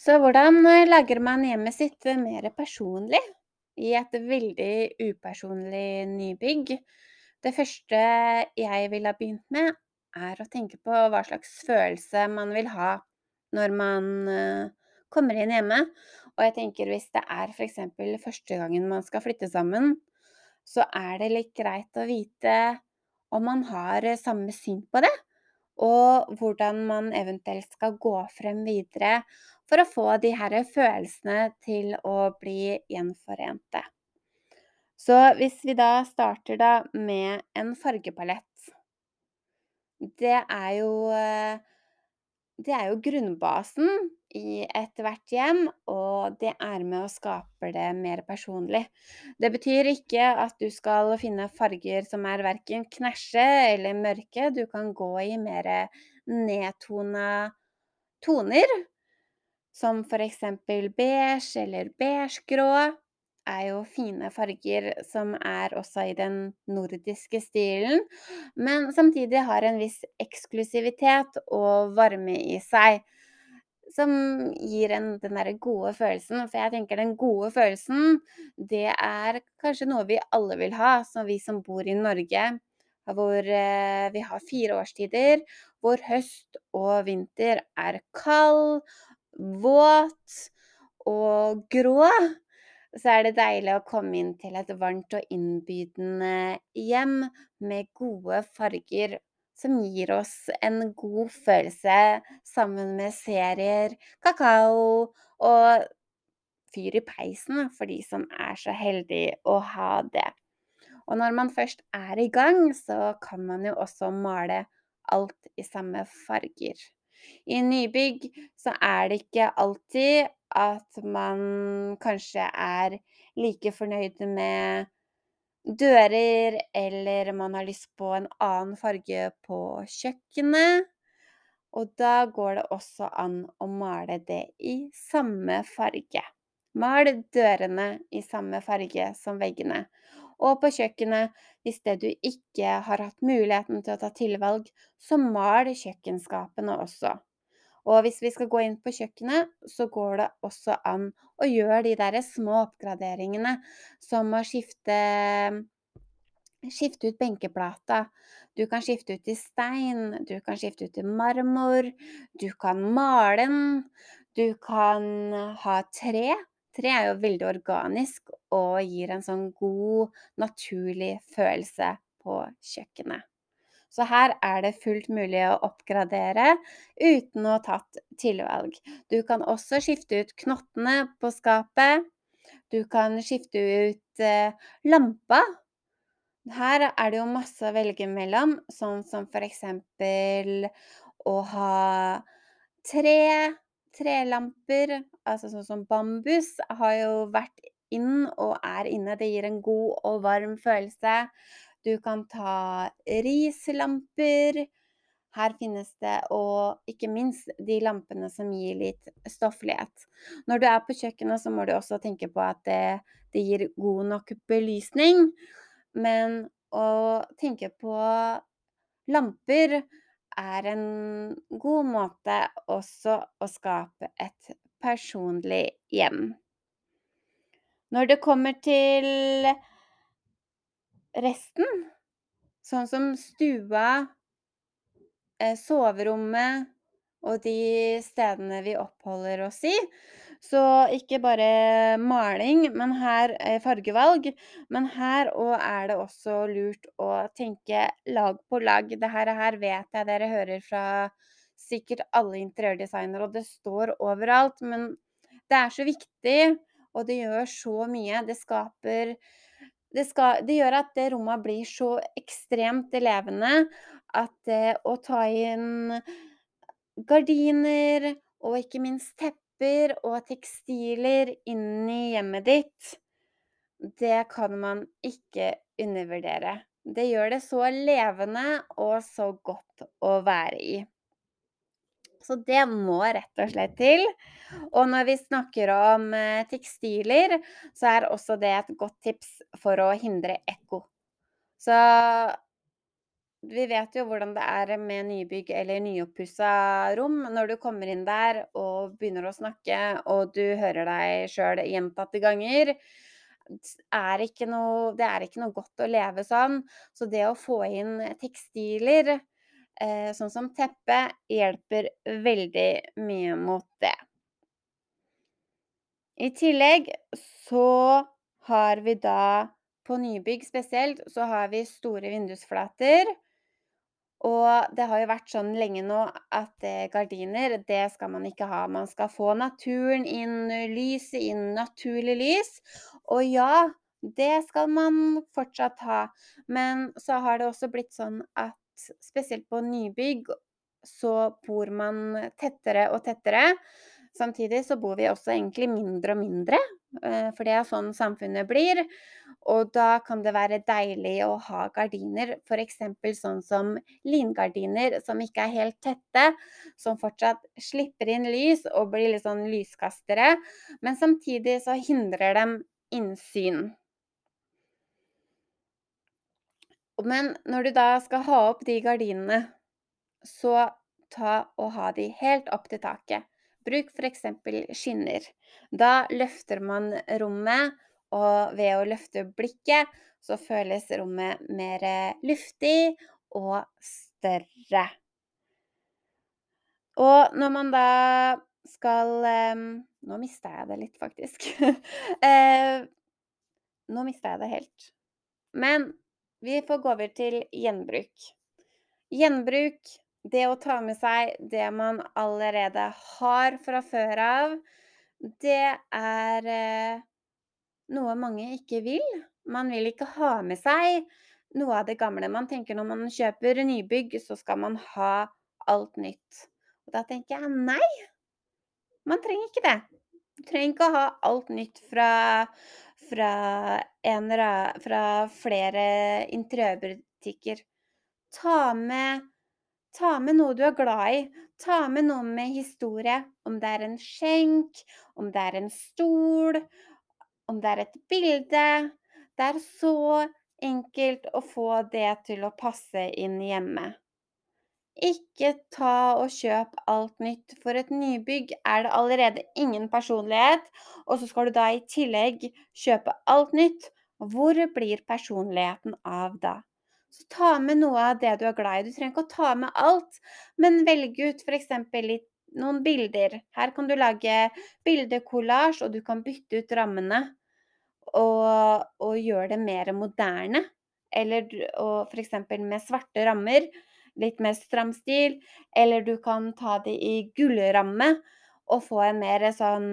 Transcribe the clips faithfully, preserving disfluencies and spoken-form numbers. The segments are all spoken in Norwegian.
Så hvordan eh, lager man hjemmet sitt eh, mer personlig i et veldig upersonlig nybygg? Det første jeg ville ha begynt med, er å tenke på hva slags følelse man vil ha når man eh, kommer inn hjemme. Og jeg tenker hvis det er for eksempel første gangen man skal flytte sammen, så er det litt greit å vite om man har eh, samme syn på det, og hvordan man eventuelt skal gå frem videre for å få de her følelsene til å bli gjenforente. Så hvis vi da starter da med en fargepalett, det er jo eh, det er jo grunnbasen i ethvert hjem, og det er med å skape det mer personlig. Det betyr ikke at du skal finne farger som er hverken knæsje eller mørke. Du kan gå i mer nedtona toner, som for eksempel beige eller beigegrå er jo fine farger som er også i den nordiske stilen, men samtidig har en viss eksklusivitet og varme i seg, som gir en den derre gode følelsen. For jeg tenker den gode følelsen, det er kanskje noe vi alle vil ha, så vi som bor i Norge, hvor eh, vi har fire årstider, hvor høst og vinter er kald, våt og grå, så er det deilig å komme inn til et varmt og innbydende hjem med gode farger som gir oss en god følelse sammen med serier, kakao og fyr i peisen for de som er så heldige å ha det. Og når man først er i gang, så kan man jo også male alt i samme farger. I nybygg så er det ikke alltid at man kanskje er like fornøyd med dører, eller man har lyst på en annen farge på kjøkkenet. Og da går det også an å male det i samme farge. Mal dørene i samme farge som veggene. Og på kjøkkenet, hvis det du ikke har hatt muligheten til å ta tilvalg, så mal kjøkkenskapene også. Og hvis vi skal gå inn på kjøkkenet, så går det også an å gjøre de der små oppgraderingene, som å skifte Skifte ut benkeplata. Du kan skifte ut i stein, du kan skifte ut i marmor, du kan male den, du kan ha tre. Tre er jo veldig organisk og gir en sånn god, naturlig følelse på kjøkkenet. Så her er det fullt mulig å oppgradere uten å ha tatt tilvalg. Du kan også skifte ut knottene på skapet. Du kan skifte ut eh, lampa. Her er det jo masse å velge mellom, sånn som for eksempel å ha tre trelamper, altså sånn som bambus har jo vært inn og er inne. Det gir en god og varm følelse. Du kan ta rislamper. Her finnes det, og ikke minst de lampene som gir litt stofflighet. Når du er på kjøkkenet, så må du også tenke på at det, det gir god nok belysning, men å tenke på lamper er en god måte også å skape et personlig hjem. Når det kommer til resten, sånn som stua, eh, soverommet og de stedene vi oppholder oss i, så ikke bare maling, men her eh, fargevalg, men her og er det også lurt å tenke lag på lag. Det her, her vet jeg dere hører fra sikkert alle interiørdesignere, og det står overalt, men det er så viktig, og det gjør så mye. Det skaper det, skal, det gjør at det rommet blir så ekstremt levende at det å ta inn gardiner og ikke minst tepper og tekstiler inn i hjemmet ditt, det kan man ikke undervurdere. Det gjør det så levende og så godt å være i. Så det må rett og slett til. Og når vi snakker om eh, tekstiler, så er også det et godt tips for å hindre ekko. Så Vi vet jo hvordan det er med nybygg eller nyoppussa rom. Når du kommer inn der og begynner å snakke, og du hører deg sjøl gjentatte ganger, s er ikke noe det er ikke noe godt å leve sånn. Så det å få inn tekstiler, eh, sånn som teppe, hjelper veldig mye mot det. I tillegg så har vi da på nybygg spesielt, så har vi store vindusflater. Og det har jo vært sånn lenge nå at eh, gardiner, det skal man ikke ha. Man skal få naturen inn, lyset inn, naturlig lys. Og ja, det skal man fortsatt ha. Men så har det også blitt sånn at spesielt på nybygg så bor man tettere og tettere. Samtidig så bor vi også egentlig mindre og mindre, eh, for det er sånn samfunnet blir. Og da kan det være deilig å ha gardiner, for eksempel sånn som lingardiner som ikke er helt tette, som fortsatt slipper inn lys og blir litt sånn lyskastere, men samtidig så hindrer dem innsyn. Og Men når du da skal ha opp de gardinene, så ta og ha de helt opp til taket. Bruk for eksempel skinner. Da løfter man rommet, og ved å løfte blikket, så føles rommet mer luftig og større. Og når man da skal em, Nå mista jeg det litt, faktisk. Eh, nå mista jeg det helt. Men vi får gå over til gjenbruk. Gjenbruk, det å ta med seg det man allerede har fra før av, det er eh, noe mange ikke vil. Man vil ikke ha med seg noe av det gamle. Man tenker når man kjøper nybygg, så skal man ha alt nytt. Og da tenker jeg nei, man trenger ikke det. Du trenger ikke å ha alt nytt fra, fra, en, ra- fra flere interiørbutikker. Ta med Ta med noe du er glad i. Ta med noe med historie. Om det er en skjenk, om det er en stol, om det er et bilde. Det er så enkelt å få det til å passe inn hjemme. Ikke ta og kjøp alt nytt. For et nybygg er det allerede ingen personlighet, og så skal du da i tillegg kjøpe alt nytt. Hvor blir personligheten av da? Så ta med noe av det du er glad i. Du trenger ikke å ta med alt, men velg ut for eksempel litt noen bilder. Her kan du lage bildekollasj, og du kan bytte ut rammene og, og gjøre det mer moderne. Eller du- og for eksempel med svarte rammer, litt mer stram stil. Eller du kan ta det i gullramme og få en mer sånn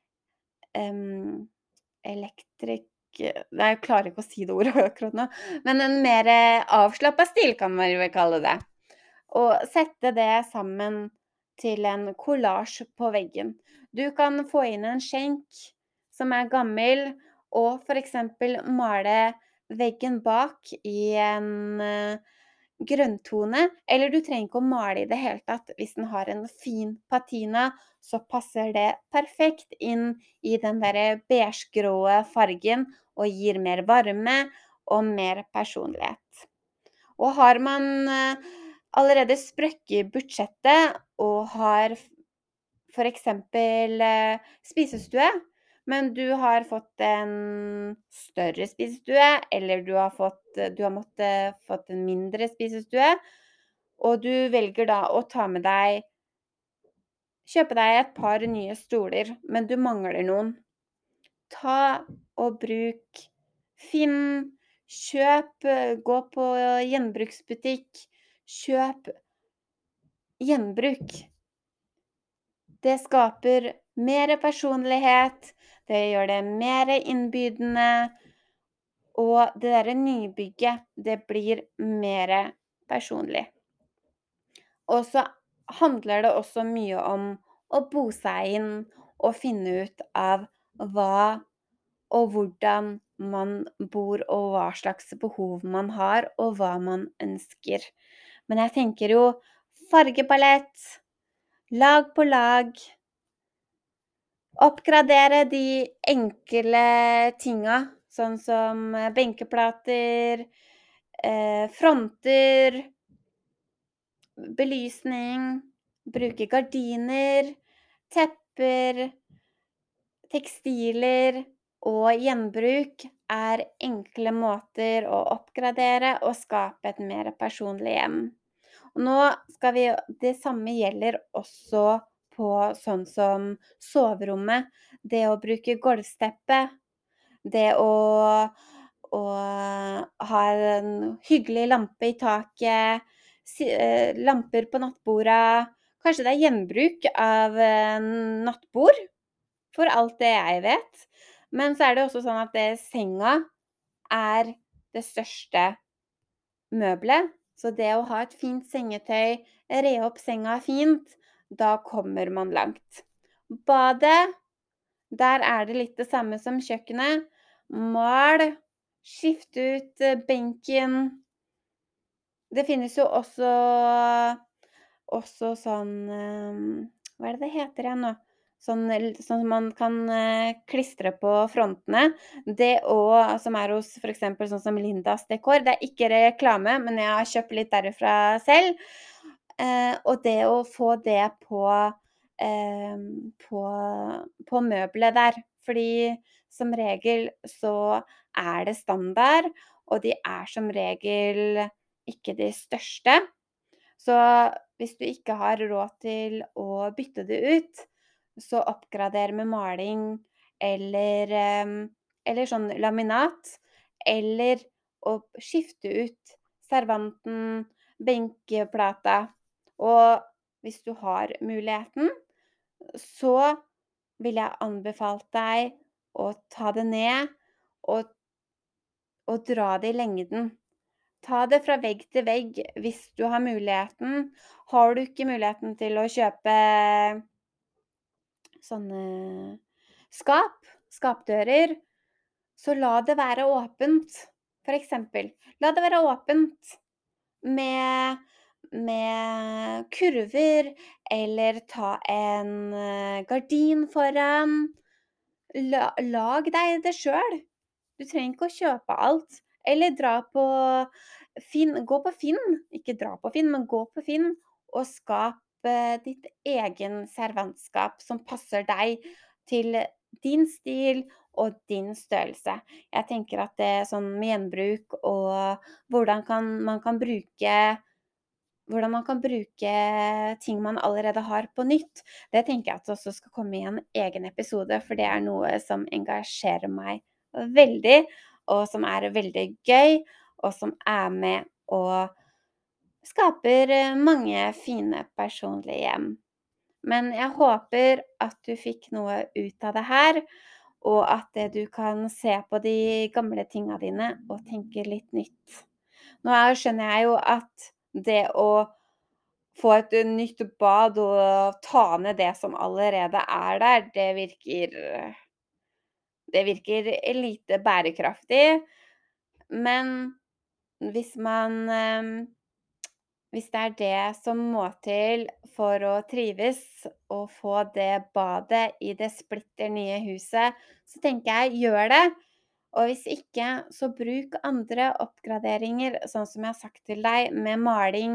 em, elektrik Nei, jeg klarer ikke å si det ordet akkurat nå. Men en mer avslappa stil, kan man jo kalle det. Og sette det sammen til en kollasj på veggen. Du kan få inn en skjenk som er gammel, og for eksempel male veggen bak i en eh, grønntone, eller du trenger ikke å male i det hele tatt. Hvis den har en fin patina, så passer det perfekt inn i den der beigegrå fargen og gir mer varme og mer personlighet. Og har man eh, allerede sprøkket budsjettet og har f for eksempel eh, spisestue, men du har fått en større spisestue, eller du har fått du har måttet fått en mindre spisestue, og du velger da å ta med deg kjøpe deg et par nye stoler, men du mangler noen. Ta og bruk Finn, kjøp, eh, gå på gjenbruksbutikk, kjøp gjenbruk. Det skaper mer personlighet, det gjør det mer innbydende, og det derre nybygget, det blir mer personlig. Og så handler det også mye om å bo seg inn og finne ut av hva og hvordan man bor, og hva slags behov man har, og hva man ønsker. Men jeg tenker jo fargepalett, lag på lag, oppgradere de enkle tinga, sånn som benkeplater, eh, fronter, belysning, bruke gardiner, tepper, tekstiler og gjenbruk er enkle måter å oppgradere og skape et mer personlig hjem. Og nå skal vi det samme gjelder også på sånn som soverommet. Det å bruke gulvteppe, det å å ha en hyggelig lampe i taket, si eh, lamper på nattborda. Kanskje det er gjenbruk av eh, nattbord, for alt det jeg vet. Men så er det også sånn at det senga er det største møbelet. Så det å ha et fint sengetøy, re opp senga fint, da kommer man langt. Badet, der er det litt det samme som kjøkkenet. Mal, skifte ut eh, benken. Det finnes jo også også sånn eh, hva er det det heter igjen nå? Sånn l sånn man kan eh, klistre på frontene. Det og som er hos for eksempel sånn som Lindas Dekor. Det er ikke reklame, men jeg har kjøpt litt derifra selv. Eh, og det å få det på eh, på på møbelet der. Fordi som regel så er det standard, og de er som regel ikke de største. Så hvis du ikke har råd til å bytte det ut, så oppgrader med maling eller, em, eller sånn laminat, eller å skifte ut servanten, benkeplata. Og hvis du har muligheten, så vil jeg anbefalt deg å ta det ned og og dra det i lengden. Ta det fra vegg til vegg hvis du har muligheten. Har du ikke muligheten til å kjøpe sånne skap, skapdører, så la det være åpent. For eksempel, la det være åpent med med kurver, eller ta en eh, gardin foran. La lag deg det selv. Du trenger ikke å kjøpe alt. Eller dra på Finn, gå på Finn, ikke dra på Finn, men gå på Finn og skap eh, ditt egen servantskap som passer deg til din stil og din størrelse. Jeg tenker at det er sånn med gjenbruk og hvordan kan man kan bruke hvordan man kan bruke ting man allerede har på nytt. Det tenker jeg at det også skal komme i en egen episode, for det er noe som engasjerer meg veldig, og som er veldig gøy, og som er med og skaper eh, mange fine personlige hjem. Men jeg håper at du fikk noe ut av det her, og at eh, du kan se på de gamle tinga dine og tenke litt nytt. Nå er, skjønner jeg jo at det å få et eh, nytt bad og ta ned det som allerede er der, det virker det virker lite bærekraftig. Men hvis man eh, hvis det er det som må til for å trives og få det badet i det splitter nye huset, så tenker jeg gjør det. Og hvis ikke, så bruk andre oppgraderinger, sånn som jeg har sagt til deg, med maling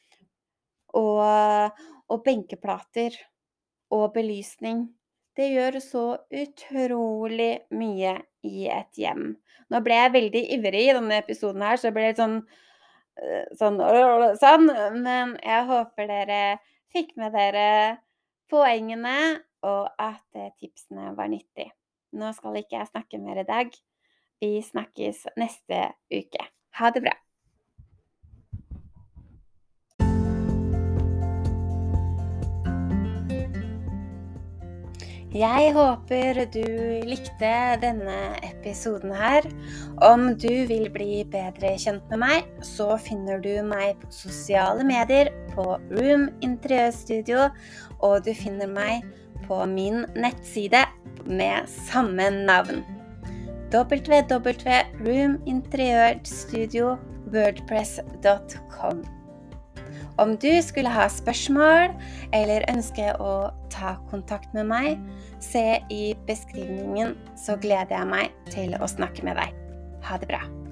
og, og benkeplater og belysning. Det gjør så utrolig mye i et hjem. Nå ble jeg veldig ivrig i denne episoden her, så det ble litt sånn eh, sånn, øh, sånn, men jeg håper dere fikk med dere poengene, og at eh, tipsene var nyttige. Nå skal ikke jeg snakke mer i dag. Vi snakkes neste uke. Ha det bra. Jeg håper du likte denne episoden her. Om du vil bli bedre kjent med meg, så finner du meg på sosiale medier på Room Interiørstudio, og du finner meg på min nettside med samme navn. w w w punktum room interiørstudio wordpress punktum com. Om du skulle ha spørsmål eller ønske å ta kontakt med meg, se i beskrivningen, så gleder jeg meg til å snakke med deg. Ha det bra.